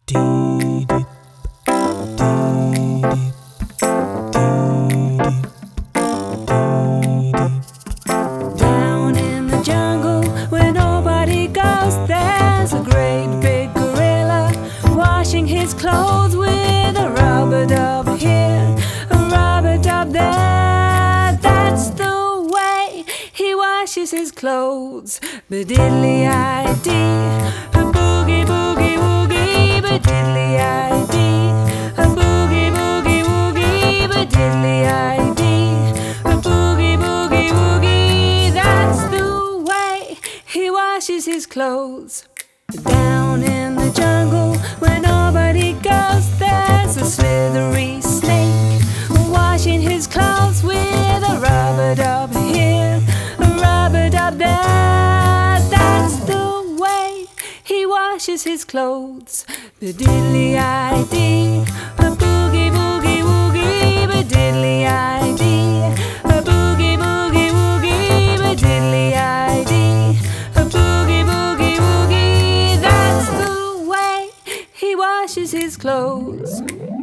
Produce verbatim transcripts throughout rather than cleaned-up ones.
Dee dip, dee dip, dee dip, dee dip. Down in the jungle where nobody goes, there's a great big gorilla washing his clothes with a rubber dub here, a rubber dub there. That's the way he washes his clothes. Ba-diddly-I-dee, a boogie boogie woogie, ba-diddly-I-dee, a boogie boogie woogie, ba-diddly-I-dee, a boogie boogie woogie. That's the way he washes his clothes. Down in the jungle where nobody goes, there's a slithery snake washing his clothes with a rubber dub here, a rubber dub there. That's the way he washes his clothes. Ba-diddly-I-dee, a boogie boogie woogie, ba-diddly-I-dee, a boogie boogie woogie, ba-diddly-I-dee, a boogie boogie woogie. That's the way he washes his clothes.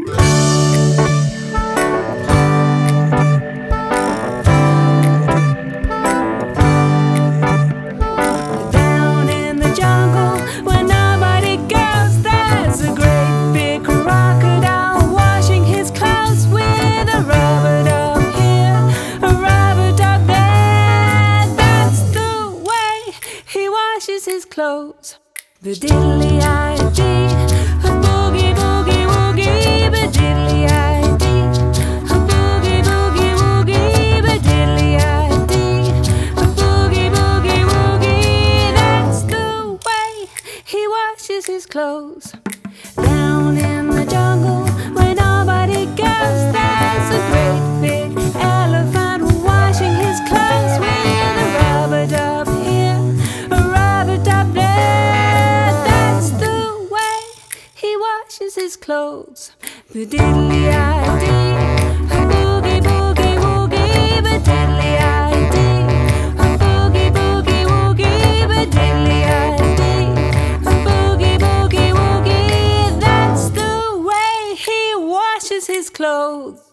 Down in the jungle where nobody goes, there's a great big crocodile washing his clothes with a rubber dub here, a rubber dub there. That's the way he washes his clothes. Ba-diddly-I-dee, a boogie boogie woogie, ba-diddly-I-dee, a boogie boogie woogie, ba-diddly-I-dee, a boogie boogie woogie. That's the way he washes his clothes. Down in the jungle where nobody goes, there's a great big elephant washing his clothes with a rubber dub here, a rubber dub there. That's the way he washes his clothes. Ba-diddly-I-dee, a boogie boogie woogie, ba-diddly-I-dee, a boogie boogie woogie, ba-diddly-I-dee, a boogie boogie woogie. That's the way he washes his clothes.